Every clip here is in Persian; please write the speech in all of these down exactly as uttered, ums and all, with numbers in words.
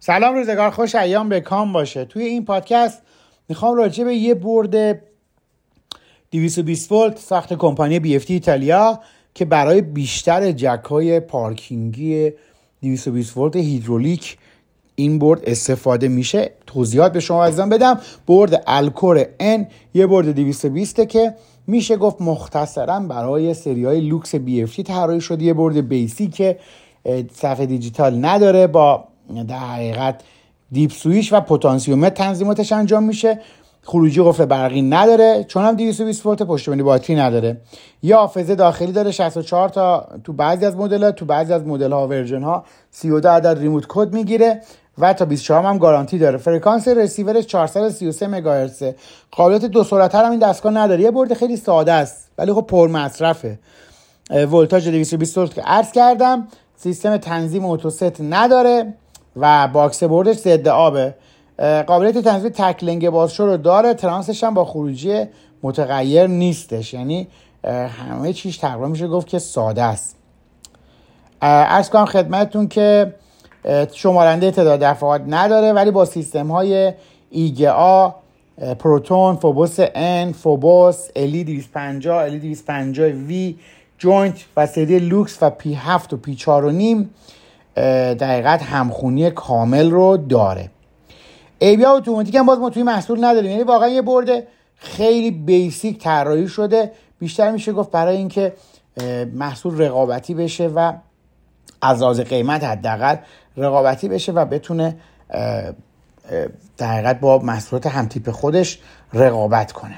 سلام، روزگار خوش، ایام به کام باشه. توی این پادکست میخوام راجع به یه برد دویست و بیست ولت ساخت کمپانی بی اف تی ایتالیا که برای بیشتر جک‌های پارکینگی دویست و بیست ولت هیدرولیک این برد استفاده میشه توضیحات به شما عزیزان بدم. برد الکور ان یه برد دویست و بیست که میشه گفت مختصرا برای سری‌های لوکس بی اف تی طراحی شده. یه برد بیسیک که صفحه دیجیتال نداره، با در حقیقت دیپ سویچ و پتانسیومتر تنظیماتش انجام میشه. خروجی قفل برقی نداره، چون هم دویست و بیست ولت پشتیبانی باتری نداره. یه حافظه داخلی داره شصت و چهار تا تو بعضی از مدل‌ها، تو بعضی از مدل‌ها ورژن ها سی و دو عدد ریموت کد میگیره و تا بیست و چهار هم گارانتی داره. فرکانس رسیورش چهارصد و سی و سه مگاهرتز. قابلیت دو سرعت هم این دستگاه نداره. یه برد خیلی ساده است ولی خب پر مصرفه. ولتاژ دویست و بیست ولت که عرض کردم، سیستم تنظیم اتوست نداره و باکس بردش ضد آبه. قابلیت تنظیم تک لنگ بازشو رو داره. ترانسش هم با خروجی متغیر نیستش، یعنی همه چیز تقریبا میشه گفت که ساده است. عرض کنم خدمتتون که شمارنده تعداد دفعات نداره، ولی با سیستم های ایگا، پروتون، فوبوس ان، فوبوس، الی دویست و پنجاه، الی دویست و پنجاه وی، جوینت و سری لوکس و پی هفت و پی چهار و نیم دقیقاً همخونی کامل رو داره. ای بی اتوماتیک هم باز ما توی محصول نداریم، یعنی واقعا یه برد خیلی بیسیک طراحی شده، بیشتر میشه گفت برای اینکه محصول رقابتی بشه و از لحاظ قیمت حداقل رقابتی بشه و بتونه در حقیقت با محصولات همتیپ خودش رقابت کنه.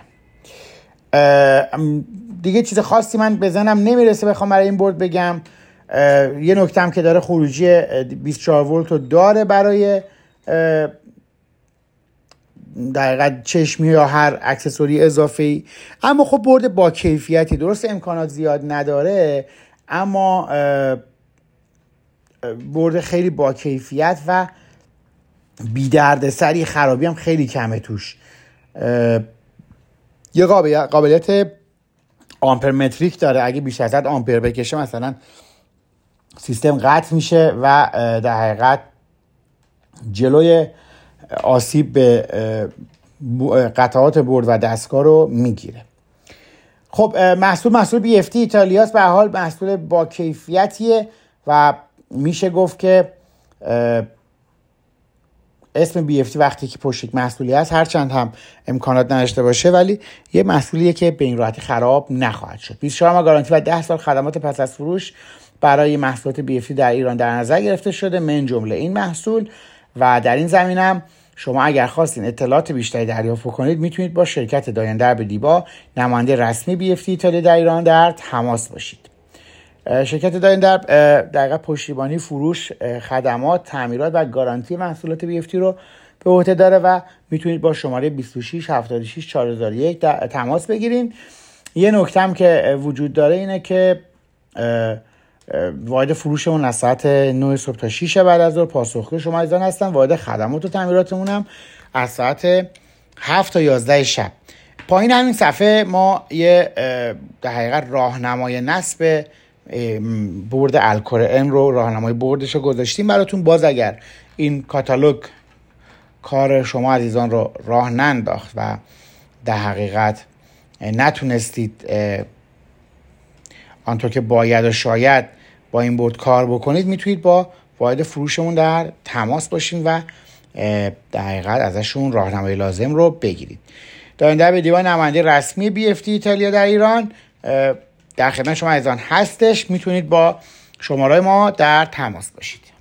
دیگه چیز خاصی من به ذهنم نمیرسه بخوام برای این برد بگم. یه نکته هم که داره، خروجی بیست و چهار ولت رو داره برای در حقیقت چشمی یا هر اکسسوری اضافه‌ای، اما خب برد با کیفیتی. درست امکانات زیاد نداره، اما برد خیلی با کیفیت و بی دردسری، خرابی هم خیلی کمه توش. یه قابلیت آمپرمتریک داره، اگه بیش از حد آمپر بکشه مثلا سیستم قطع میشه و در حقیقت جلوی آسیب به قطعات برد و دستگاه رو میگیره. خب محصول محصول بی اف تی ایتالیاست، به هر حال محصول با کیفیتیه و میشه گفت که اسم بی اف تی وقتی که پشت یک محصولی هست، هرچند هم امکانات نداشته باشه، ولی یه محصولیه که به این راحتی خراب نخواهد شد. بیست و چهار ماه گارانتی و ده سال خدمات پس از فروش برای محصولات بی اف تی در ایران در نظر گرفته شده، من جمله این محصول. و در این زمینم شما اگر خواستین اطلاعات بیشتری دریافت کنید، میتونید با شرکت داین‌درب دیبا، نماینده رسمی بی اف تی ایتالیا در ایران، در تماس باشید. شرکت داین‌درب دقیقاً پشتیبانی، فروش، خدمات، تعمیرات و گارانتی محصولات بی اف تی رو به عهده داره و میتونید با شماره بیست و شش هفتاد و شش چهار هزار و یک تماس بگیرید. یه نکته هم که وجود داره اینه که واحد فروشمون از ساعت نه صبح تا شش بعد از ظهر پاسخگوی شما عزیزان هستن. واحد خدمات و تعمیراتمون هم از ساعت هفت تا یازده شب. پایین همین صفحه ما یه در حقیقت راهنمای نصب برد الکور ان رو، راهنمای بردش رو گذاشتیم براتون. باز اگر این کاتالوگ کار شما عزیزان رو راه ننداخت و در حقیقت نتونستید آنطور که باید و شاید با این برد کار بکنید، میتونید با واحد فروشمون در تماس باشین و در حقیقت ازشون راهنمای لازم رو بگیرید. داین‌درب دیبا، نماینده رسمی بی اف تی ایتالیا در ایران، در خدمت شما عزیزان هستش. میتونید با شماره ما در تماس باشید.